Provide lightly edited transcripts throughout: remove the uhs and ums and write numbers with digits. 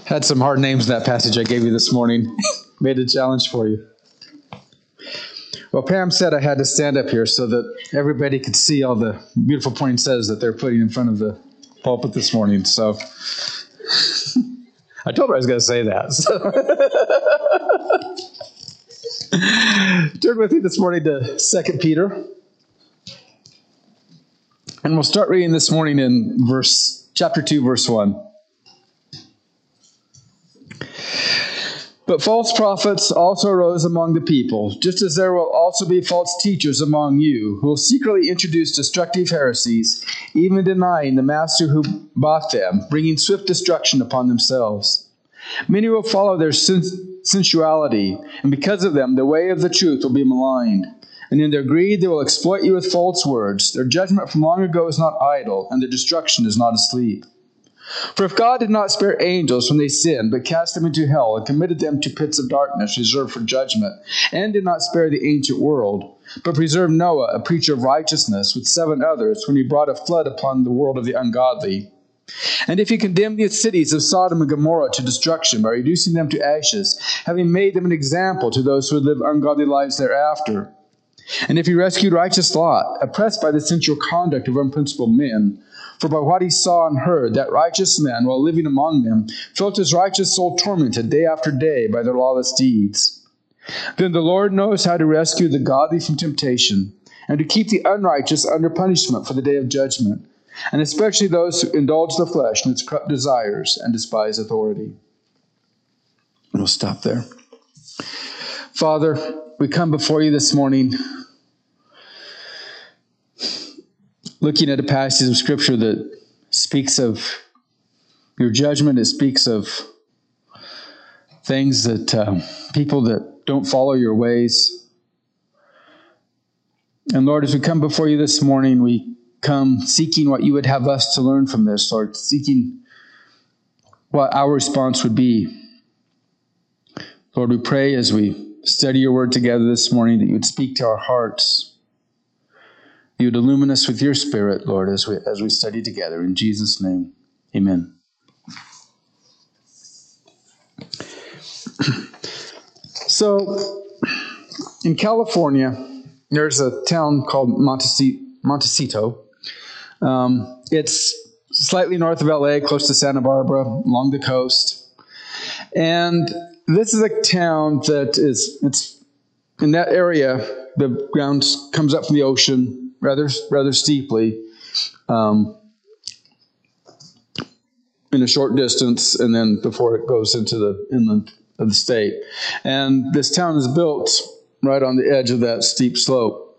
Had some hard names in that passage I gave you this morning. Made a challenge for you. Well, Pam said I had to stand up here so that everybody could see all the beautiful poinsettias that they're putting in front of the pulpit this morning. So I told her I was going to say that. So. Turn with me this morning to 2 Peter. And we'll start reading this morning in chapter 2, verse 1. But false prophets also arose among the people, just as there will also be false teachers among you, who will secretly introduce destructive heresies, even denying the master who bought them, bringing swift destruction upon themselves. Many will follow their sensuality, and because of them the way of the truth will be maligned. And in their greed they will exploit you with false words. Their judgment from long ago is not idle, and their destruction is not asleep. For if God did not spare angels when they sinned, but cast them into hell and committed them to pits of darkness reserved for judgment, and did not spare the ancient world, but preserved Noah, a preacher of righteousness, with 7 others, when he brought a flood upon the world of the ungodly. And if he condemned the cities of Sodom and Gomorrah to destruction by reducing them to ashes, having made them an example to those who would live ungodly lives thereafter. And if he rescued righteous Lot, oppressed by the sensual conduct of unprincipled men, for by what he saw and heard, that righteous man, while living among them, felt his righteous soul tormented day after day by their lawless deeds. Then the Lord knows how to rescue the godly from temptation, and to keep the unrighteous under punishment for the day of judgment, and especially those who indulge the flesh in its corrupt desires and despise authority. And we'll stop there. Father, we come before you this morning looking at a passage of Scripture that speaks of your judgment. It speaks of things that people that don't follow your ways. And Lord, as we come before you this morning, we come seeking what you would have us to learn from this, Lord, seeking what our response would be. Lord, we pray as we study your word together this morning that you would speak to our hearts. You would illumine us with your Spirit, Lord, as we study together. In Jesus' name, amen. So, in California, there's a town called Montecito. It's slightly north of LA, close to Santa Barbara, along the coast. And this is a town that it's in that area, the ground comes up from the ocean rather steeply in a short distance, and then before it goes into the inland of the state. And this town is built right on the edge of that steep slope.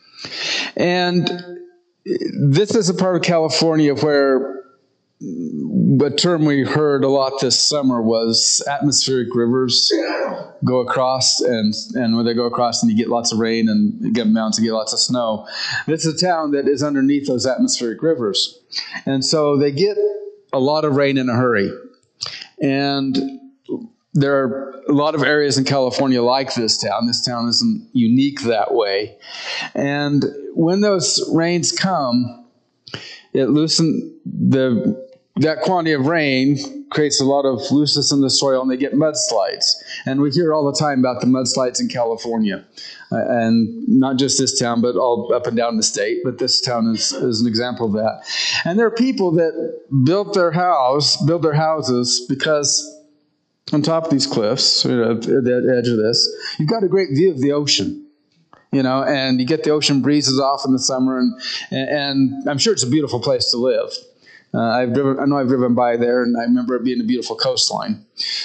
And this is a part of California where the term we heard a lot this summer was atmospheric rivers go across, and when they go across, then you get lots of rain, and you get mountains, you get lots of snow. This is a town that is underneath those atmospheric rivers. And so they get a lot of rain in a hurry. And there are a lot of areas in California like this town. This town isn't unique that way. And when those rains come, it loosens that quantity of rain creates a lot of looseness in the soil, and they get mudslides. And we hear all the time about the mudslides in California. And not just this town, but all up and down the state. But this town is an example of that. And there are people that build their houses because on top of these cliffs, at the edge of this, you've got a great view of the ocean. And you get the ocean breezes off in the summer, and I'm sure it's a beautiful place to live. I know I've driven by there, and I remember it being a beautiful coastline.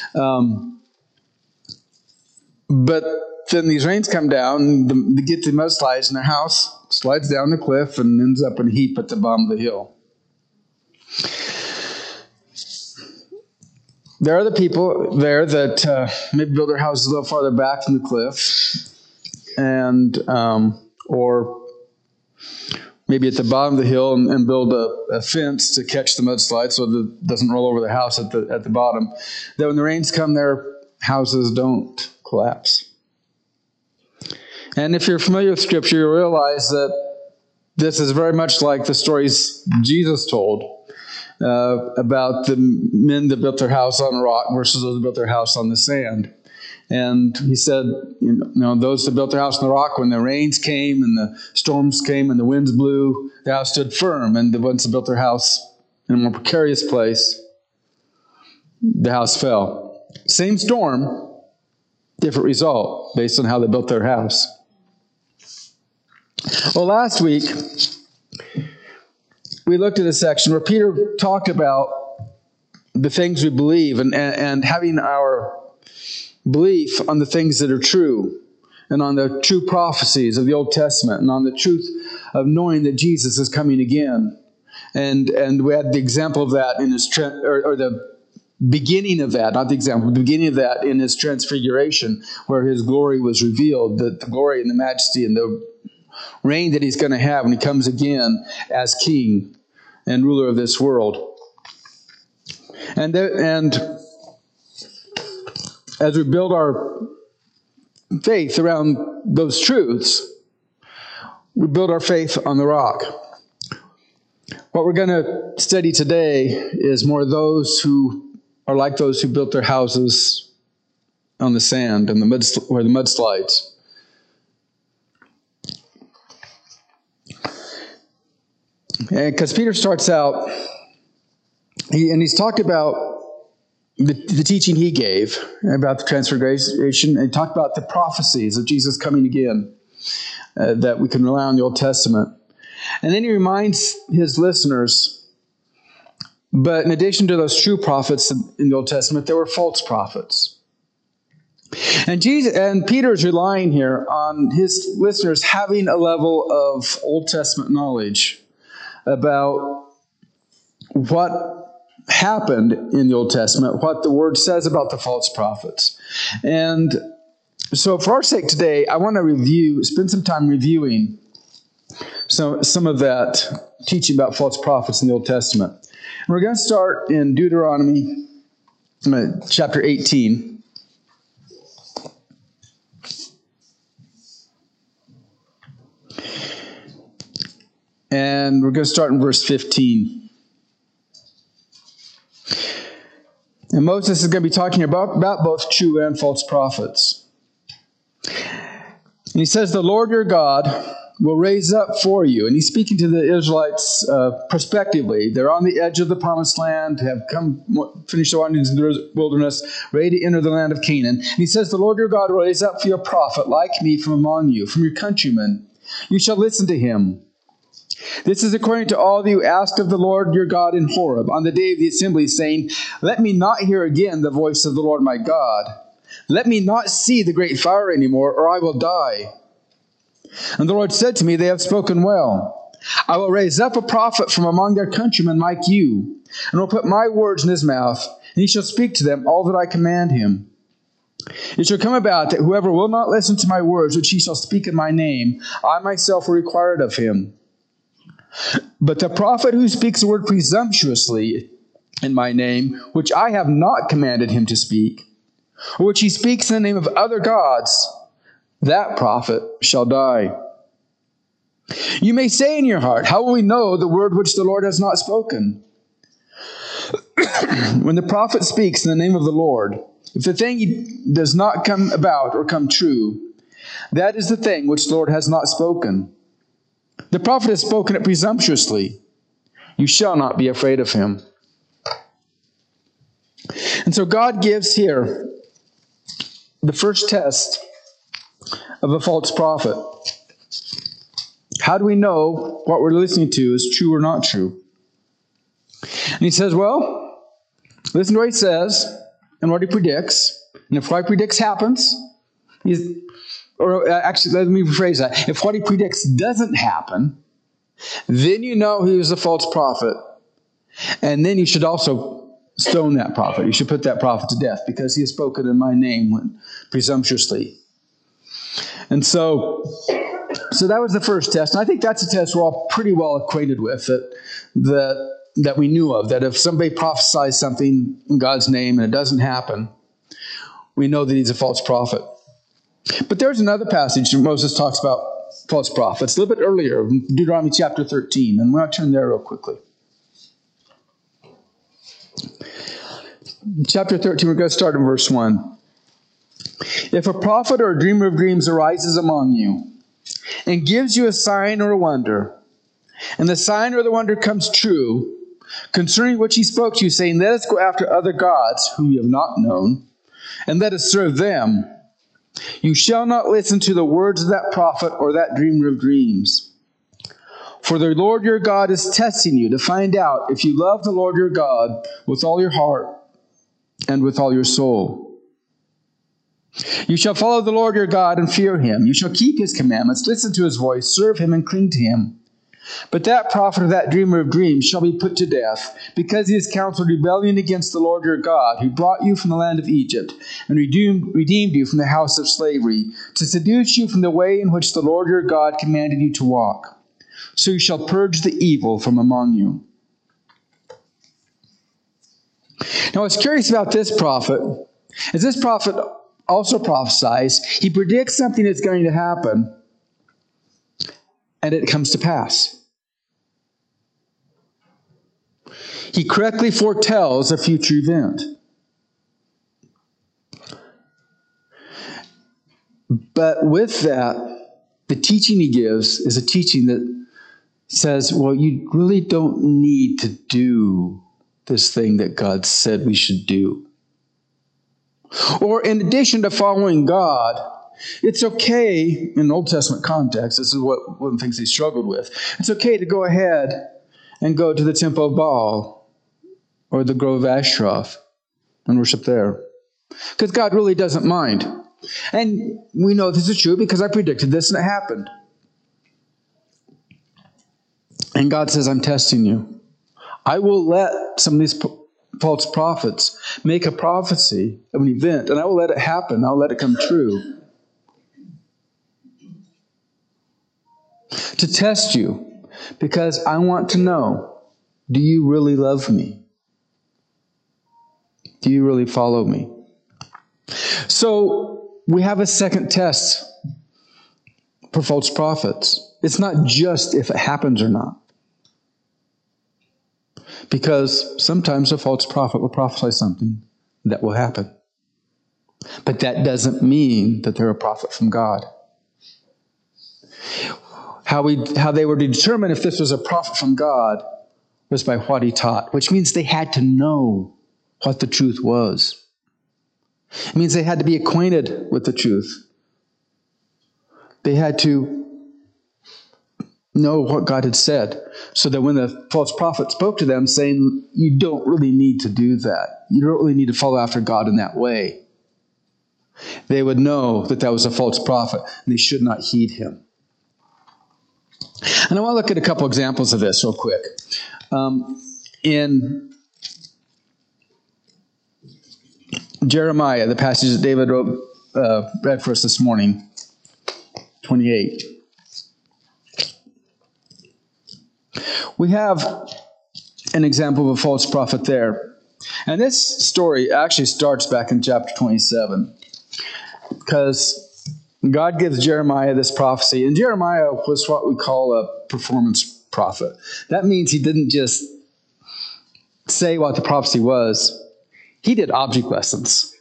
But then these rains come down, they get the mudslides, and their house slides down the cliff and ends up in a heap at the bottom of the hill. There are the people there that maybe build their houses a little farther back from the cliff, and or maybe at the bottom of the hill and build a fence to catch the mudslide so that it doesn't roll over the house at the bottom. That when the rains come, their houses don't collapse. And if you're familiar with Scripture, you'll realize that this is very much like the stories Jesus told about the men that built their house on a rock versus those that built their house on the sand. And he said, those that built their house on the rock, when the rains came and the storms came and the winds blew, the house stood firm. And the ones that built their house in a more precarious place, the house fell. Same storm, different result based on how they built their house. Well, last week, we looked at a section where Peter talked about the things we believe and having our belief on the things that are true and on the true prophecies of the Old Testament and on the truth of knowing that Jesus is coming again. And we had the example of that in his, or the beginning of that, not the example, the beginning of that in his transfiguration, where his glory was revealed, the glory and the majesty and the reign that he's going to have when he comes again as king and ruler of this world. And as we build our faith around those truths, we build our faith on the rock. What we're going to study today is more those who are like those who built their houses on the sand and where the mudslides. Because Peter starts out, he's talked about the teaching he gave about the transfiguration, and talked about the prophecies of Jesus coming again that we can rely on the Old Testament. And then he reminds his listeners, but in addition to those true prophets in the Old Testament, there were false prophets. And Peter is relying here on his listeners having a level of Old Testament knowledge about what happened in the Old Testament, what the Word says about the false prophets. And so for our sake today, I want to spend some time reviewing some of that teaching about false prophets in the Old Testament. And we're going to start in Deuteronomy chapter 18. And we're going to start in verse 15. And Moses is going to be talking about both true and false prophets. And he says, the Lord your God will raise up for you. And he's speaking to the Israelites prospectively. They're on the edge of the promised land, have finished their wanderings in the wilderness, ready to enter the land of Canaan. And he says, the Lord your God will raise up for you a prophet like me from among you, from your countrymen. You shall listen to him. This is according to all that you asked of the Lord your God in Horeb on the day of the assembly, saying, let me not hear again the voice of the Lord my God. Let me not see the great fire anymore, or I will die. And the Lord said to me, they have spoken well. I will raise up a prophet from among their countrymen like you, and will put my words in his mouth, and he shall speak to them all that I command him. It shall come about that whoever will not listen to my words, which he shall speak in my name, I myself will require it of him. But the prophet who speaks a word presumptuously in my name, which I have not commanded him to speak, or which he speaks in the name of other gods, that prophet shall die. You may say in your heart, how will we know the word which the Lord has not spoken? When the prophet speaks in the name of the Lord, if the thing does not come about or come true, that is the thing which the Lord has not spoken. The prophet has spoken it presumptuously. You shall not be afraid of him. And so God gives here the first test of a false prophet. How do we know what we're listening to is true or not true? And he says, well, listen to what he says and what he predicts. And if what he predicts happens, actually, let me rephrase that. If what he predicts doesn't happen, then you know he was a false prophet. And then you should also stone that prophet. You should put that prophet to death because he has spoken in my name presumptuously. And so that was the first test. And I think that's a test we're all pretty well acquainted with, that we knew of, that if somebody prophesies something in God's name and it doesn't happen, we know that he's a false prophet. But there's another passage where Moses talks about false prophets, a little bit earlier, Deuteronomy chapter 13. And we're going to turn there real quickly. Chapter 13, we're going to start in verse 1. If a prophet or a dreamer of dreams arises among you and gives you a sign or a wonder, and the sign or the wonder comes true, concerning which he spoke to you, saying, let us go after other gods whom you have not known, and let us serve them, you shall not listen to the words of that prophet or that dreamer of dreams. For the Lord your God is testing you to find out if you love the Lord your God with all your heart and with all your soul. You shall follow the Lord your God and fear him. You shall keep his commandments, listen to his voice, serve him, and cling to him. But that prophet or that dreamer of dreams shall be put to death, because he has counseled rebellion against the Lord your God, who brought you from the land of Egypt, and redeemed you from the house of slavery, to seduce you from the way in which the Lord your God commanded you to walk. So you shall purge the evil from among you. Now, what's curious about this prophet is this prophet also prophesies. He predicts something that's going to happen, and it comes to pass. He correctly foretells a future event. But with that, the teaching he gives is a teaching that says, well, you really don't need to do this thing that God said we should do. Or in addition to following God, it's okay, in Old Testament context, this is one of the things he struggled with. It's okay to go ahead and go to the temple of Baal or the grove of Ashtaroth and worship there. Because God really doesn't mind. And we know this is true because I predicted this and it happened. And God says, I'm testing you. I will let some of these false prophets make a prophecy of an event, and I will let it happen. I'll let it come true. To test you, because I want to know, do you really love me? Do you really follow me? So we have a second test for false prophets. It's not just if it happens or not. Because sometimes a false prophet will prophesy something that will happen. But that doesn't mean that they're a prophet from God. How they were to determine if this was a prophet from God was by what he taught, which means they had to know what the truth was. It means they had to be acquainted with the truth. They had to know what God had said, so that when the false prophet spoke to them saying, you don't really need to do that. You don't really need to follow after God in that way. They would know that that was a false prophet, and they should not heed him. And I want to look at a couple examples of this real quick. In Jeremiah, the passage that David read for us this morning, 28. We have an example of a false prophet there. And this story actually starts back in chapter 27. Because God gives Jeremiah this prophecy. And Jeremiah was what we call a performance prophet. That means he didn't just say what the prophecy was. He did object lessons.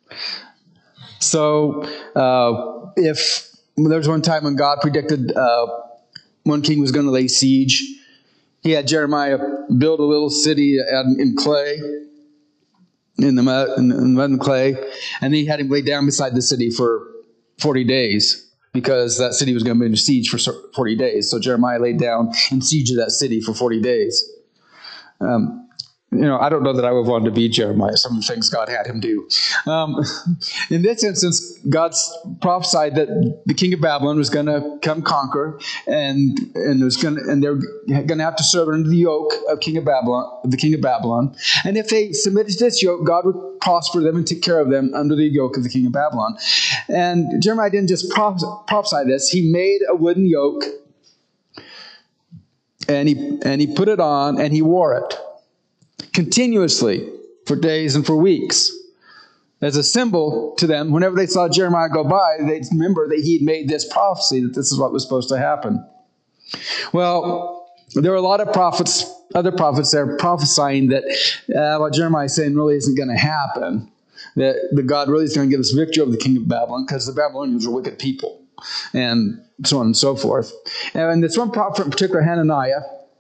So if there was one time when God predicted one king was going to lay siege, he had Jeremiah build a little city in clay, in the mud and clay, and then he had him lay down beside the city for 40 days because that city was going to be under siege for 40 days. So Jeremiah laid down in siege of that city for 40 days. I don't know that I would want to be Jeremiah, some of the things God had him do. In this instance, God prophesied that the king of Babylon was going to come conquer, and they're going to have to serve under the yoke of the king of Babylon. And if they submitted to this yoke, God would prosper them and take care of them under the yoke of the king of Babylon. And Jeremiah didn't just prophesy this; he made a wooden yoke, and he put it on, and he wore it continuously for days and for weeks. As a symbol to them, whenever they saw Jeremiah go by, they'd remember that he had made this prophecy, that this is what was supposed to happen. Well, there were a lot of prophets other prophets there prophesying that what Jeremiah is saying really isn't going to happen. That the God really is going to give us victory over the king of Babylon because the Babylonians are wicked people, and so on and so forth. And this one prophet in particular, Hananiah,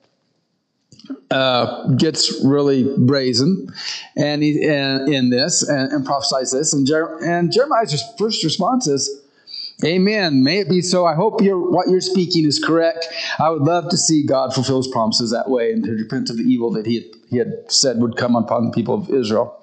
gets really brazen and in this and prophesies this. And Jeremiah's first response is, "Amen. May it be so. I hope what you're speaking is correct. I would love to see God fulfill his promises that way and to repent of the evil that he had said would come upon the people of Israel."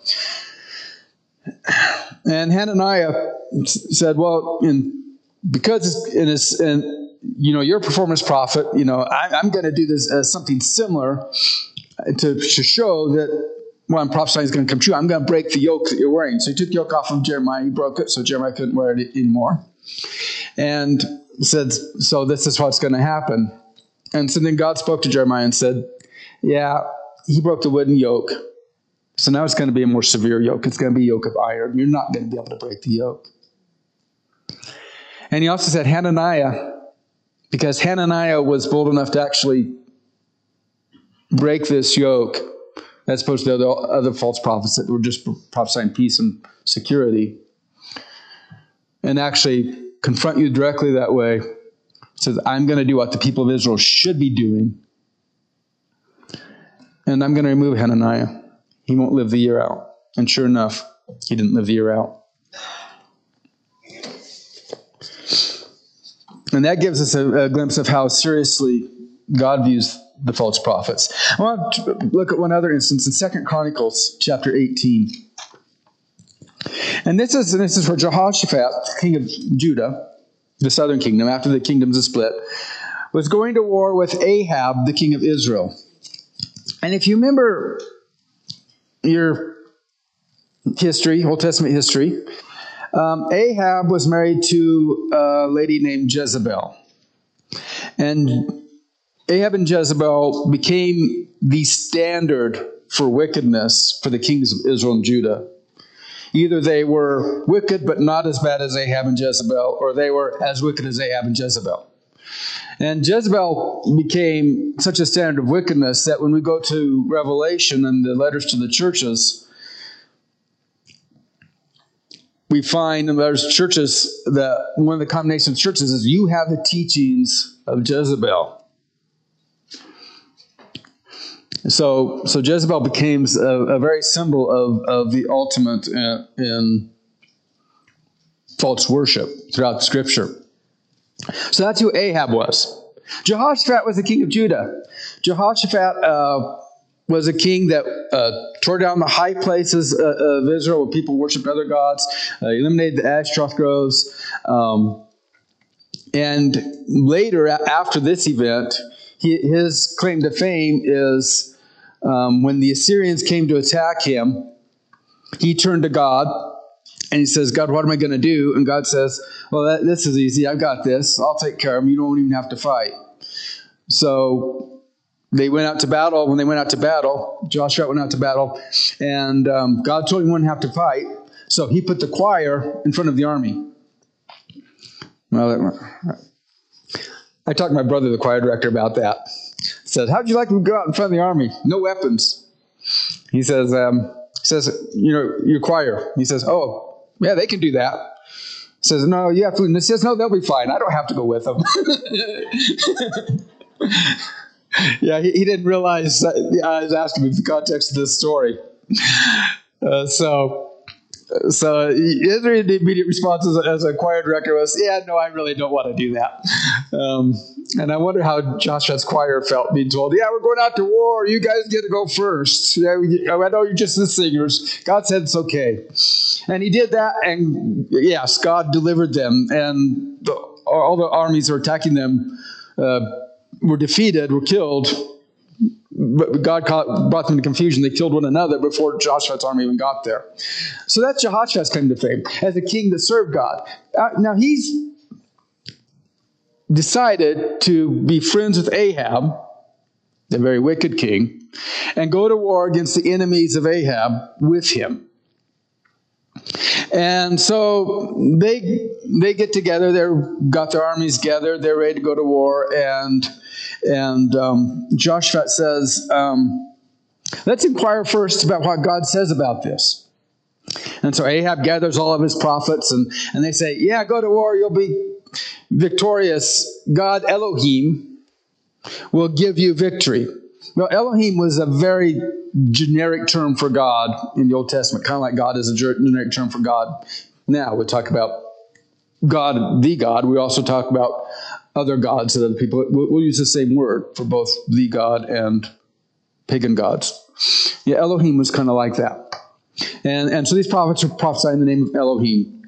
And Hananiah said, "Well, because you're a performance prophet, I'm going to do this as something similar to show that what I'm prophesying is going to come true. I'm going to break the yoke that you're wearing." So he took the yoke off of Jeremiah. He broke it, so Jeremiah couldn't wear it anymore. And said, "So this is what's going to happen." And so then God spoke to Jeremiah and said, "Yeah, he broke the wooden yoke. So now it's going to be a more severe yoke. It's going to be a yoke of iron. You're not going to be able to break the yoke." And he also said Hananiah, because Hananiah was bold enough to actually break this yoke, as opposed to the other false prophets that were just prophesying peace and security, and actually confront you directly that way, says, "I'm going to do what the people of Israel should be doing, and I'm going to remove Hananiah. He won't live the year out." And sure enough, he didn't live the year out. And that gives us a glimpse of how seriously God views the false prophets. I want to look at one other instance in 2 Chronicles chapter 18. And this is where Jehoshaphat, king of Judah, the southern kingdom, after the kingdoms are split, was going to war with Ahab, the king of Israel. And if you remember your history, Old Testament history, Ahab was married to a lady named Jezebel. And Ahab and Jezebel became the standard for wickedness for the kings of Israel and Judah. Either they were wicked but not as bad as Ahab and Jezebel, or they were as wicked as Ahab and Jezebel. And Jezebel became such a standard of wickedness that when we go to Revelation and the letters to the churches, we find in the letters to churches that one of the condemnations of churches is you have the teachings of Jezebel. So Jezebel becomes a very symbol of the ultimate in false worship throughout the Scripture. So that's who Ahab was. Jehoshaphat was the king of Judah. Jehoshaphat was a king that tore down the high places of Israel where people worshiped other gods, eliminated the Ashtaroth groves. And later, after this event, his claim to fame is when the Assyrians came to attack him, he turned to God and he says, "God, what am I going to do?" And God says, "Well, this is easy. I've got this. I'll take care of them. You don't even have to fight." So they went out to battle. When they went out to battle, Joshua went out to battle, and God told him he wouldn't have to fight. So he put the choir in front of the army. Well, I talked to my brother, the choir director, about that. He said, "How'd you like to go out in front of the army? No weapons." He says, your choir. He says, "Oh, yeah, they can do that." He says, "No, you have to." And he says, "No, they'll be fine. I don't have to go with them." Yeah, he didn't realize I was asking him the context of this story. So his immediate response as a choir director was, "Yeah, no, I really don't want to do that." And I wonder how Joshua's choir felt being told, "Yeah, we're going out to war. You guys get to go first. Yeah, I know you're just the singers." God said it's okay. And he did that, and yes, God delivered them. And all the armies that were attacking them were defeated, were killed. But God brought them to confusion. They killed one another before Joshua's army even got there. So that's Jehoshaphat's claim to fame as a king that served God. Now he's decided to be friends with Ahab, the very wicked king, and go to war against the enemies of Ahab with him. And so they get together. They've got their armies together. They're ready to go to war. And And Joshua says, let's inquire first about what God says about this. And so Ahab gathers all of his prophets, and they say, yeah, go to war, you'll be victorious. God Elohim will give you victory. Well, Elohim was a very generic term for God in the Old Testament, kind of like God is a generic term for God. Now we talk about God, the God. We also talk about other gods that other people. We'll use the same word for both the God and pagan gods. Yeah, Elohim was kind of like that. And so these prophets are prophesying in the name of Elohim.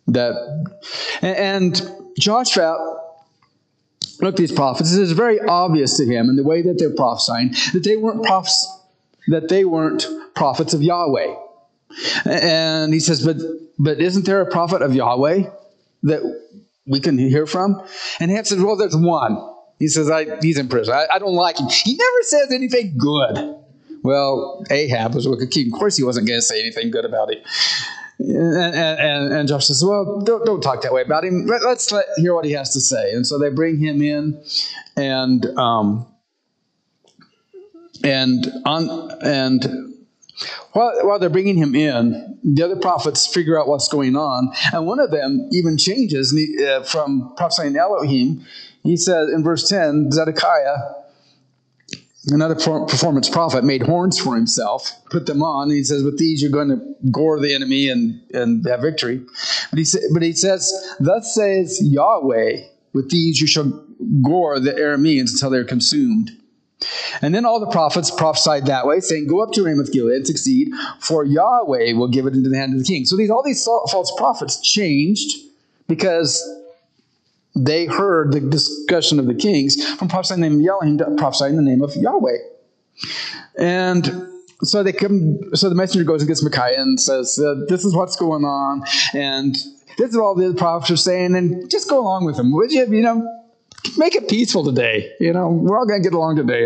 And Joshua look, these prophets, it is very obvious to him in the way that they're prophesying that they weren't prophets of Yahweh. And he says, but isn't there a prophet of Yahweh that we can hear from? And Ahab says, well, there's one. He says, he's in prison. I don't like him. He never says anything good. Well, Ahab was a wicked king. Of course he wasn't going to say anything good about him. And Joshua says, well, don't talk that way about him. Let's hear what he has to say. And so they bring him in, and while they're bringing him in, the other prophets figure out what's going on. And one of them even changes from prophesying Elohim. He says in verse 10, Zedekiah, another performance prophet, made horns for himself, put them on. And he says, with these you're going to gore the enemy and have victory. But he says, thus says Yahweh, with these you shall gore the Arameans until they're consumed. And then all the prophets prophesied that way, saying, go up to Ramoth Gilead and succeed, for Yahweh will give it into the hand of the king. So all these false prophets changed because they heard the discussion of the kings from prophesying the name of Elohim to prophesying the name of Yahweh. And so the messenger goes and gets Micaiah and says, this is what's going on, and this is all the other prophets are saying, and just go along with them, would you? Make it peaceful today. We're all going to get along today.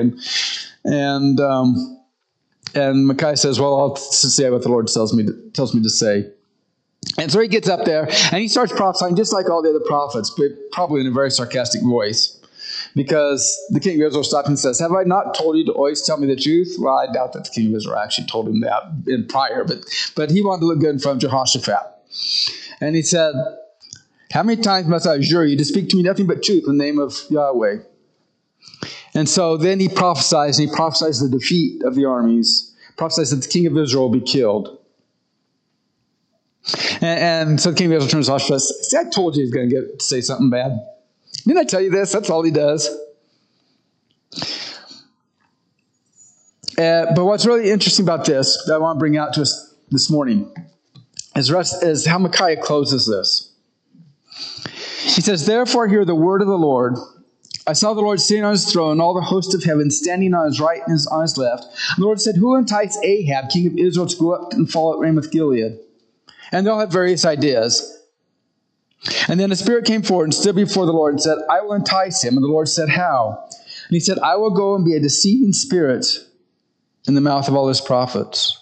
And Micaiah says, well, I'll say what the Lord tells me to say. And so he gets up there and he starts prophesying just like all the other prophets, but probably in a very sarcastic voice, because the king of Israel stopped and says, have I not told you to always tell me the truth? Well, I doubt that the king of Israel actually told him that in prior, but he wanted to look good in front of Jehoshaphat. And he said, how many times must I adjure you to speak to me nothing but truth in the name of Yahweh? And so then he prophesies the defeat of the armies, prophesies that the king of Israel will be killed. And so the king of Israel turns to Joshua and says, see, I told you he's going to say something bad. Didn't I tell you this? That's all he does. But what's really interesting about this that I want to bring out to us this morning is how Micaiah closes this. He says, therefore hear the word of the Lord. I saw the Lord sitting on his throne, all the host of heaven standing on his right and on his left. And the Lord said, who will entice Ahab, king of Israel, to go up and fall at Ramoth Gilead? And they'll have various ideas. And then the Spirit came forward and stood before the Lord and said, I will entice him. And the Lord said, how? And he said, I will go and be a deceiving spirit in the mouth of all his prophets.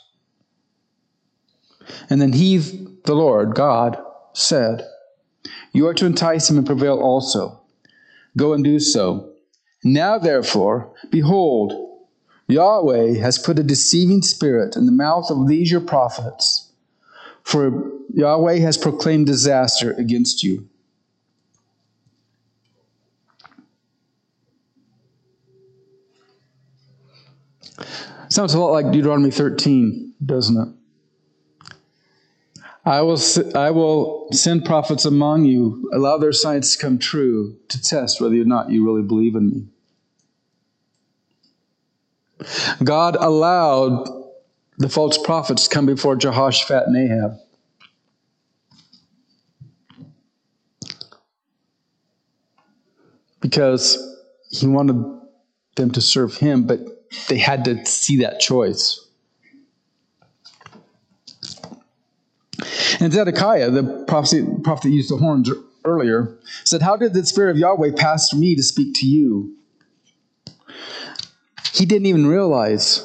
And then he, the Lord, God, said, you are to entice him and prevail also. Go and do so. Now, therefore, behold, Yahweh has put a deceiving spirit in the mouth of these your prophets, for Yahweh has proclaimed disaster against you. Sounds a lot like Deuteronomy 13, doesn't it? I will send prophets among you, allow their signs to come true, to test whether or not you really believe in me. God allowed the false prophets to come before Jehoshaphat and Ahab. Because he wanted them to serve him, but they had to see that choice. And Zedekiah, the prophet that used the horns earlier, said, how did the Spirit of Yahweh pass through me to speak to you? He didn't even realize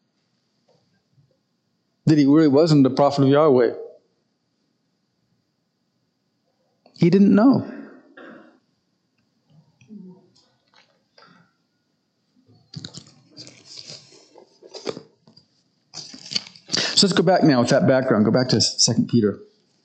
that he really wasn't the prophet of Yahweh. He didn't know. So let's go back now with that background. Go back to 2 Peter.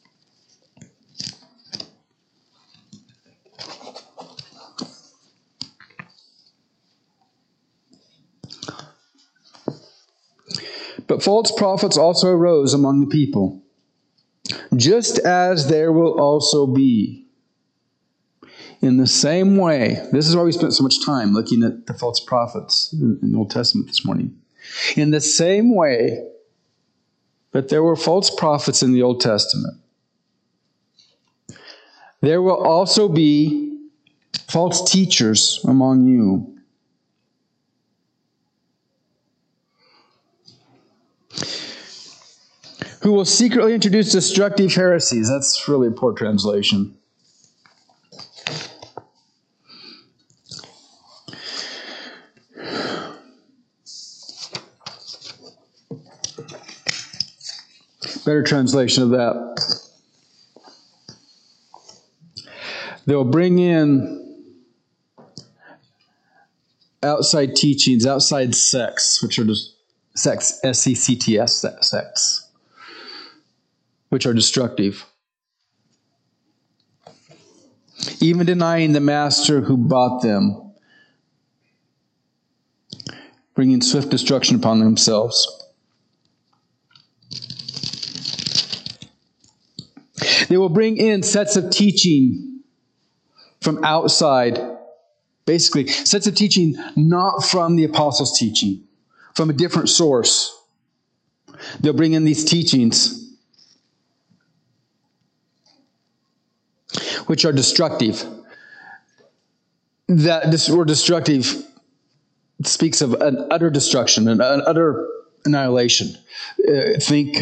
But false prophets also arose among the people, just as there will also be. In the same way, this is why we spent so much time looking at the false prophets in the Old Testament this morning. In the same way that there were false prophets in the Old Testament, there will also be false teachers among you. Who will secretly introduce destructive heresies. That's really a poor translation. Better translation of that. They'll bring in outside teachings, outside sects, which are just sects, S-E-C-T-S, sects, which are destructive. Even denying the master who bought them, bringing swift destruction upon themselves. They will bring in sets of teaching from outside, basically sets of teaching not from the apostles' teaching, from a different source. They'll bring in these teachings which are destructive. That word destructive speaks of an utter destruction, an utter annihilation. Think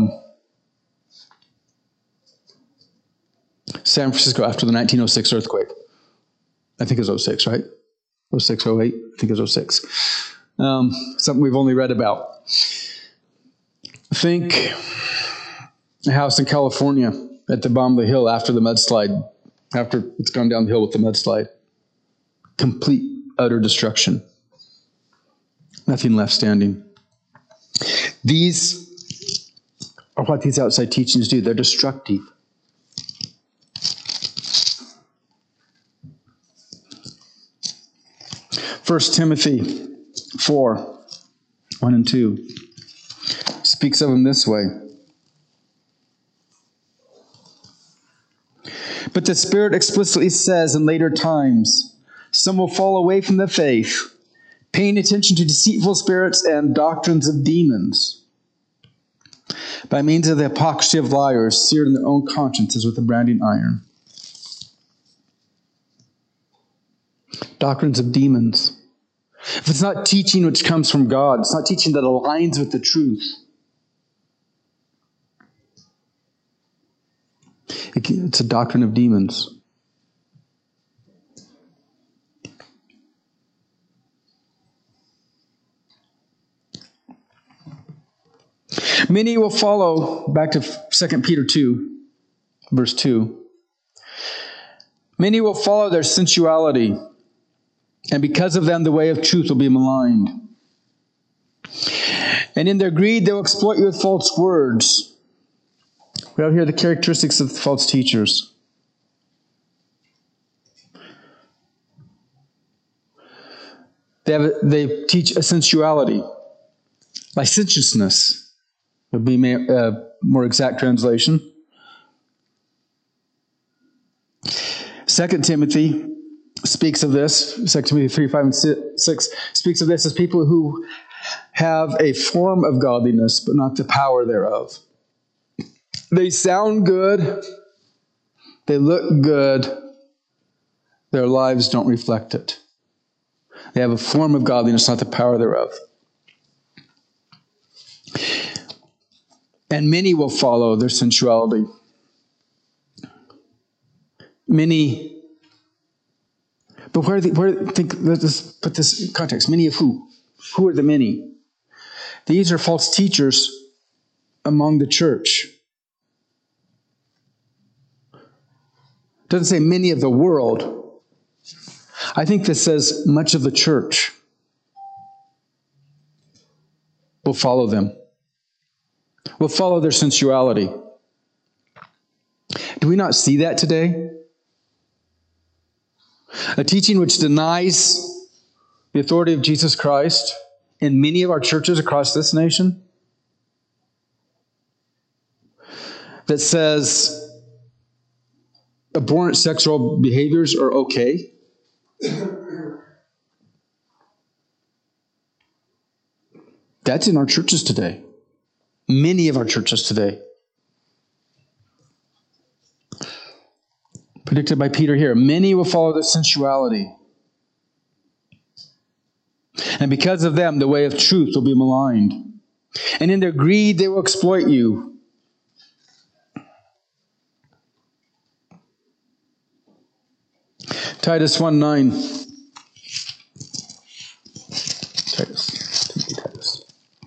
San Francisco after the 1906 earthquake. I think it was 06, right? 06, 08? I think it was 06. Something we've only read about. Think a house in California at the bottom of the hill after the mudslide, after it's gone down the hill with the mudslide. Complete, utter destruction. Nothing left standing. These are what these outside teachings do. They're destructive. 1 Timothy 4, 1 and 2 speaks of them this way. But the Spirit explicitly says in later times, some will fall away from the faith, paying attention to deceitful spirits and doctrines of demons, by means of the hypocrisy of liars, seared in their own consciences with a branding iron. Doctrines of demons. If it's not teaching which comes from God, it's not teaching that aligns with the truth, it's a doctrine of demons. Many will follow, back to 2 Peter 2, verse 2. Many will follow their sensuality, and because of them the way of truth will be maligned. And in their greed they will exploit you with false words. We have here the characteristics of false teachers. They teach a sensuality. Licentiousness would be more exact translation. 2 Timothy speaks of this. 2 Timothy 3, 5, and 6 speaks of this as people who have a form of godliness, but not the power thereof. They sound good. They look good. Their lives don't reflect it. They have a form of godliness, not the power thereof. And many will follow their sensuality. Many. But let's put this in context. Many of who? Who are the many? These are false teachers among the church. It doesn't say many of the world. I think this says much of the church will follow them. will follow their sensuality. Do we not see that today? A teaching which denies the authority of Jesus Christ in many of our churches across this nation, that says abhorrent sexual behaviors are okay. That's in our churches today. Many of our churches today. Predicted by Peter here. Many will follow the sensuality. And because of them, the way of truth will be maligned. And in their greed, they will exploit you. Titus 1:9. Titus.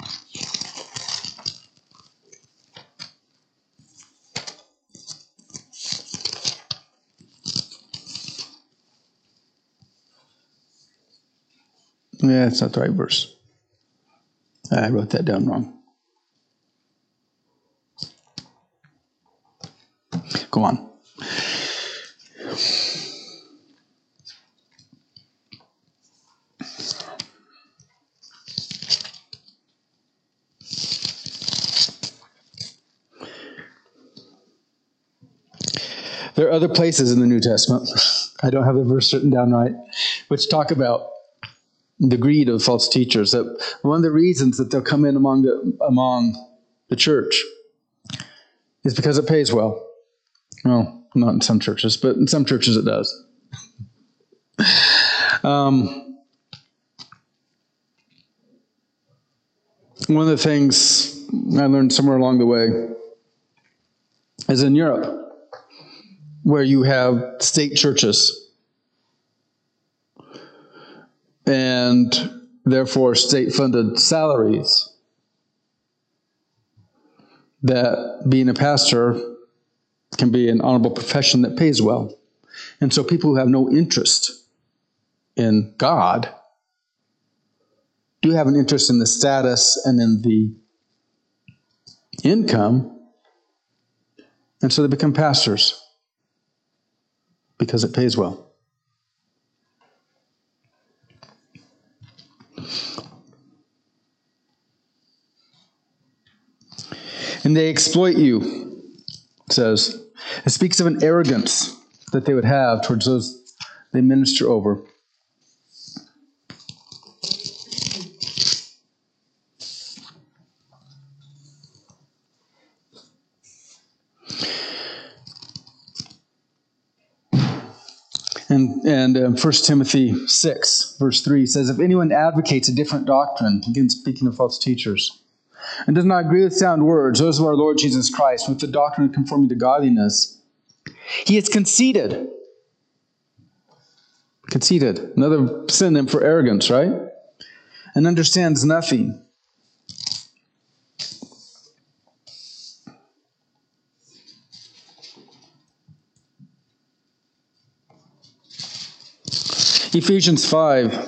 Yeah, it's not the right verse. I wrote that down wrong. Go on. There are other places in the New Testament, I don't have the verse written down right, which talk about the greed of false teachers. That one of the reasons that they'll come in among the church is because it pays well. Well, not in some churches, but in some churches it does. One of the things I learned somewhere along the way is in Europe, where you have state churches and therefore state-funded salaries, that being a pastor can be an honorable profession that pays well. And so people who have no interest in God do have an interest in the status and in the income, and so they become pastors because it pays well. And they exploit you, it says. It speaks of an arrogance that they would have towards those they minister over. And 1 Timothy 6, verse 3 says, if anyone advocates a different doctrine, again speaking of false teachers, and does not agree with sound words, those of our Lord Jesus Christ, with the doctrine conforming to godliness, he is conceited. Conceited, another synonym for arrogance, right? And understands nothing. Ephesians 5.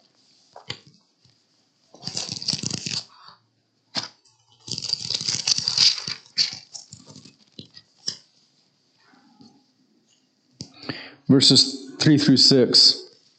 Verses 3 through 6.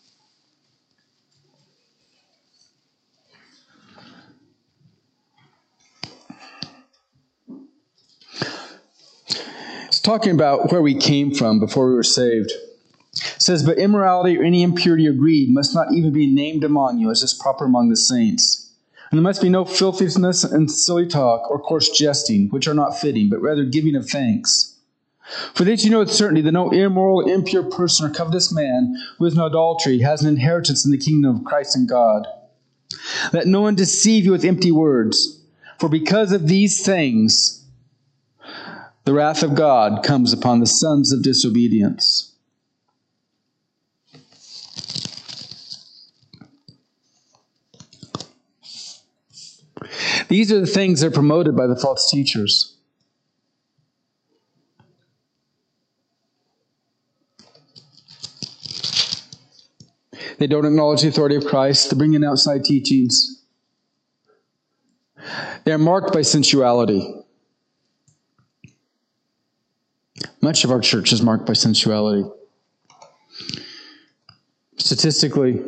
It's talking about where we came from before we were saved. It says, but immorality or any impurity or greed must not even be named among you, as is proper among the saints. And there must be no filthiness and silly talk or coarse jesting, which are not fitting, but rather giving of thanks. For this you know with certainty that no immoral, impure person or covetous man who is no adultery has an inheritance in the kingdom of Christ and God. Let no one deceive you with empty words, for because of these things the wrath of God comes upon the sons of disobedience. These are the things that are promoted by the false teachers. They don't acknowledge the authority of Christ. They bring in outside teachings. They are marked by sensuality. Much of our church is marked by sensuality. Statistically,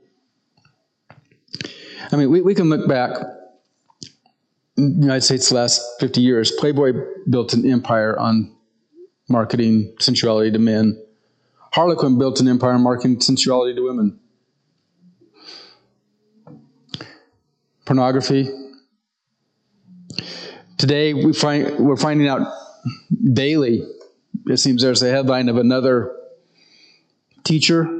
I mean, we can look back in the United States the last 50 years. Playboy built an empire on marketing sensuality to men. Harlequin built an empire on marketing sensuality to women. Pornography. Today, we're finding out daily, it seems there's a headline of another teacher,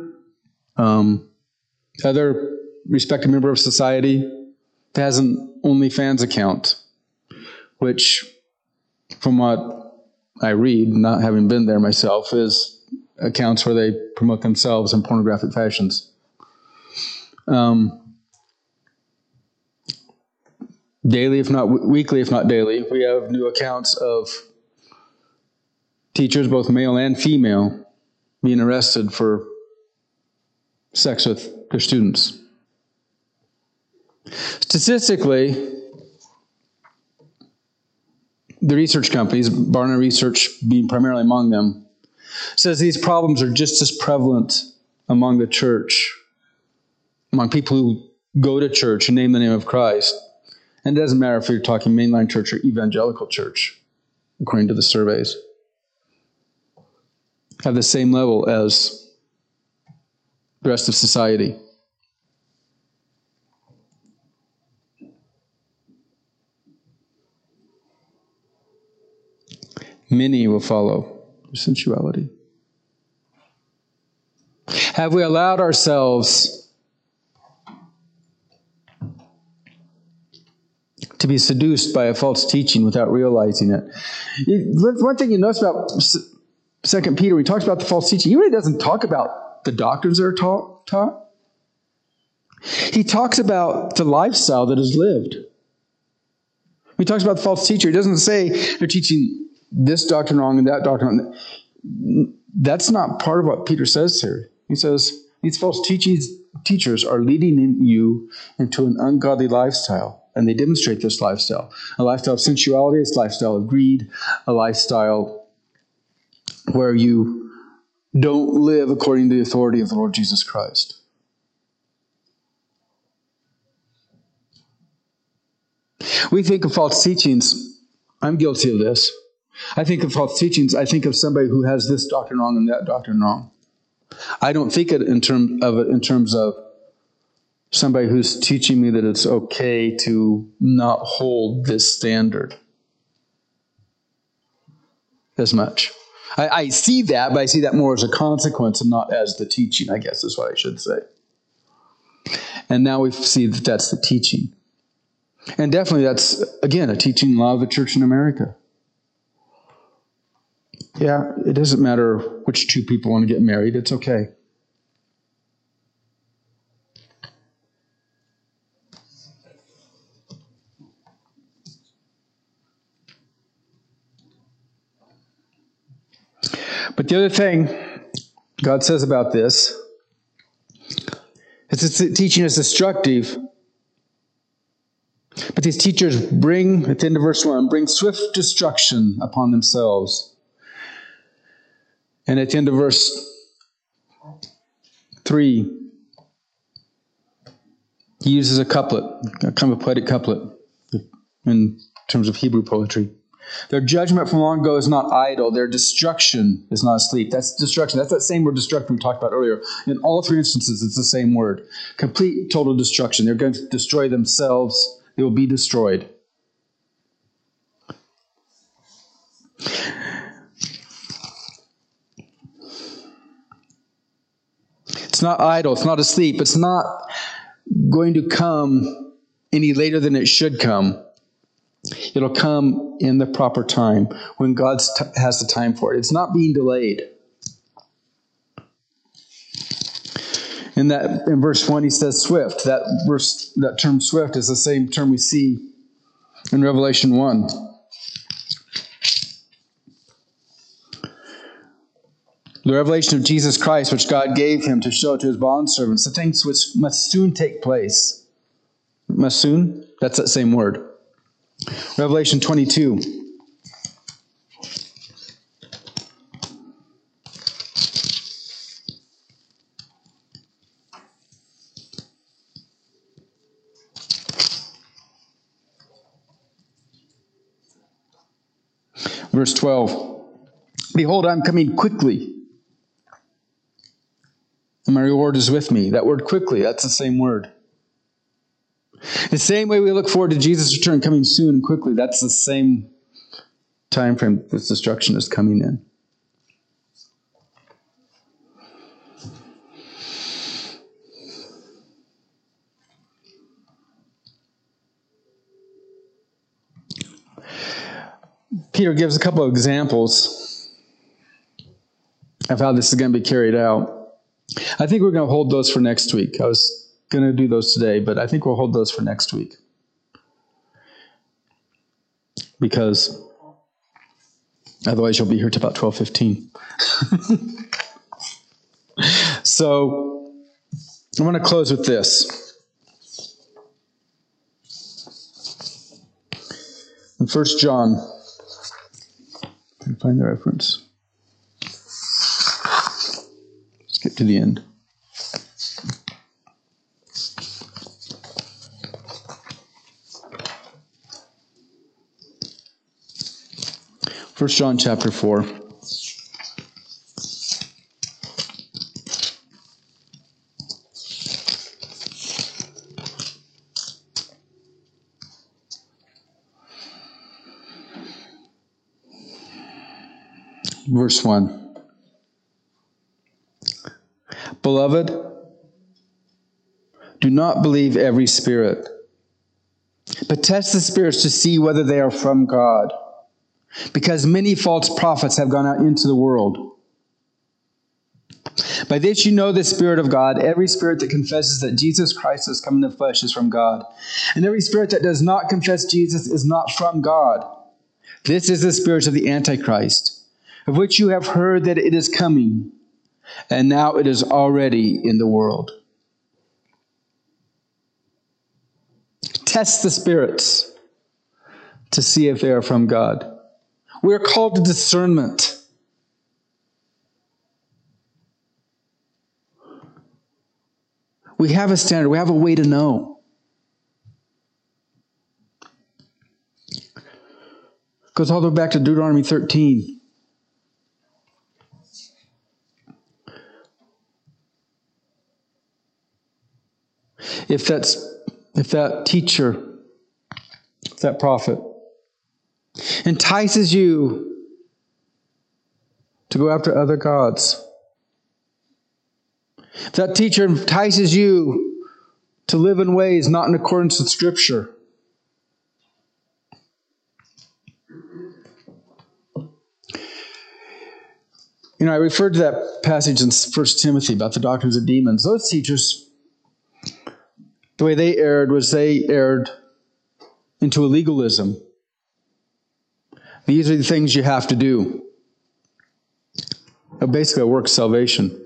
other respected member of society that has an OnlyFans account, which, from what I read, not having been there myself, is accounts where they promote themselves in pornographic fashions. Daily, if not weekly, if not daily, we have new accounts of teachers, both male and female, being arrested for sex with their students. Statistically, the research companies, Barna Research being primarily among them, says these problems are just as prevalent among the church, among people who go to church and name the name of Christ. And it doesn't matter if you're talking mainline church or evangelical church, according to the surveys, have the same level as the rest of society. Many will follow sensuality. Have we allowed ourselves to be seduced by a false teaching without realizing it? One thing you notice about 2 Peter, when he talks about the false teaching, he really doesn't talk about the doctrines that are taught. He talks about the lifestyle that is lived. When he talks about the false teacher, he doesn't say they're teaching this doctrine wrong and that doctrine wrong. That's not part of what Peter says here. He says these false teachers are leading you into an ungodly lifestyle, and they demonstrate this lifestyle. A lifestyle of sensuality, a lifestyle of greed, a lifestyle where you don't live according to the authority of the Lord Jesus Christ. We think of false teachings. I'm guilty of this. I think of false teachings. I think of somebody who has this doctrine wrong and that doctrine wrong. I don't think it in terms of somebody who's teaching me that it's okay to not hold this standard as much. I see that, but I see that more as a consequence and not as the teaching, I guess is what I should say. And now we see that that's the teaching. And definitely that's, again, a teaching law of the church in America. Yeah, it doesn't matter which two people want to get married. It's okay. But the other thing God says about this is that teaching is destructive. But these teachers bring, at the end of verse 1, bring swift destruction upon themselves. And at the end of verse 3, he uses a couplet, a kind of a poetic couplet in terms of Hebrew poetry. Their judgment from long ago is not idle. Their destruction is not asleep. That's destruction. That's that same word destruction we talked about earlier. In all three instances, it's the same word. Complete, total destruction. They're going to destroy themselves. They will be destroyed. It's not idle. It's not asleep. It's not going to come any later than it should come. It'll come in the proper time, when God has the time for it. It's not being delayed. In verse 1, he says swift. That term swift is the same term we see in Revelation 1. The revelation of Jesus Christ, which God gave him to show to his bondservants, the things which must soon take place. Must soon? That's that same word. Revelation 22. Verse 12. Behold, I'm coming quickly, and my reward is with me. That word quickly, that's the same word. The same way we look forward to Jesus' return coming soon and quickly, that's the same time frame this destruction is coming in. Peter gives a couple of examples of how this is going to be carried out. I think we're going to hold those for next week. I was going to do those today, but I think we'll hold those for next week. Because otherwise you'll be here till about 12:15. So I'm going to close with this. In 1 John, I can find the reference. Skip to the end. 1 John chapter 4. Verse 1. Beloved, do not believe every spirit, but test the spirits to see whether they are from God, because many false prophets have gone out into the world. By this you know the Spirit of God. Every spirit that confesses that Jesus Christ has come in the flesh is from God, and every spirit that does not confess Jesus is not from God. This is the spirit of the Antichrist, of which you have heard that it is coming, and now it is already in the world. Test the spirits to see if they are from God. We are called to discernment. We have a standard. We have a way to know. Goes all the way back to Deuteronomy 13. If that teacher, if that prophet entices you to go after other gods, if that teacher entices you to live in ways not in accordance with Scripture, I referred to that passage in 1 Timothy about the doctrines of demons. Those teachers, the way they erred was they erred into a legalism. These are the things you have to do. Basically, a work salvation.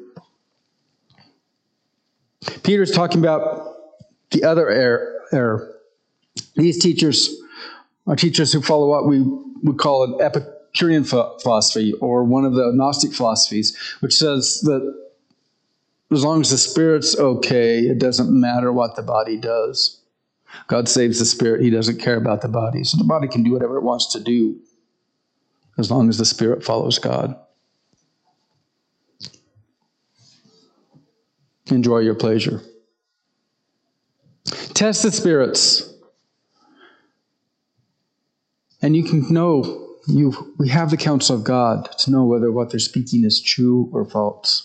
Peter's talking about the other error. These teachers are teachers who follow what we would call an Epicurean philosophy, or one of the Gnostic philosophies, which says that as long as the spirit's okay, it doesn't matter what the body does. God saves the spirit. He doesn't care about the body. So the body can do whatever it wants to do as long as the spirit follows God. Enjoy your pleasure. Test the spirits. And you can know, we have the counsel of God to know whether what they're speaking is true or false.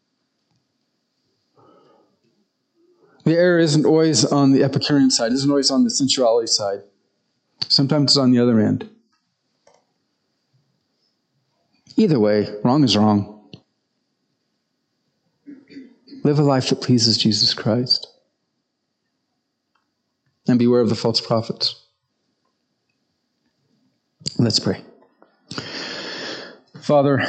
The error isn't always on the Epicurean side, isn't always on the sensuality side. Sometimes it's on the other end. Either way, wrong is wrong. Live a life that pleases Jesus Christ. And beware of the false prophets. Let's pray. Father,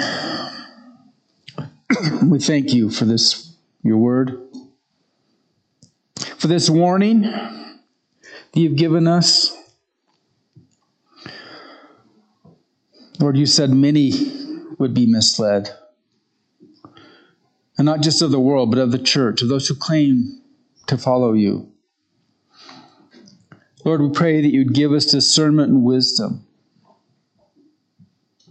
we thank you for this, your word, for this warning that you've given us. Lord, you said many would be misled. And not just of the world, but of the church, of those who claim to follow you. Lord, we pray that you'd give us discernment and wisdom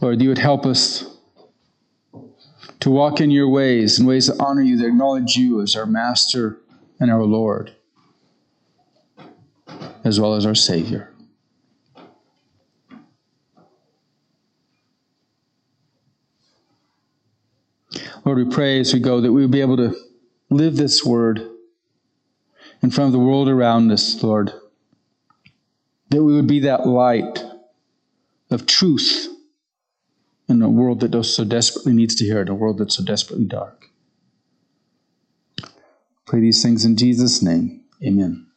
Lord, you would help us to walk in your ways, in ways that honor you, that acknowledge you as our Master and our Lord, as well as our Savior. Lord, we pray as we go that we would be able to live this word in front of the world around us, Lord. That we would be that light of truth in a world that so desperately needs to hear it, a world that's so desperately dark. Pray these things in Jesus' name. Amen.